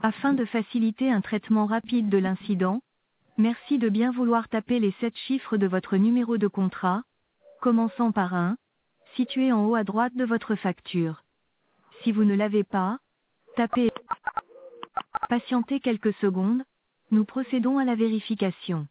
Afin de faciliter un traitement rapide de l'incident, merci de bien vouloir taper les 7 chiffres de votre numéro de contrat, commençant par 1, situé en haut à droite de votre facture. Si vous ne l'avez pas, tapez. Patientez quelques secondes, nous procédons à la vérification.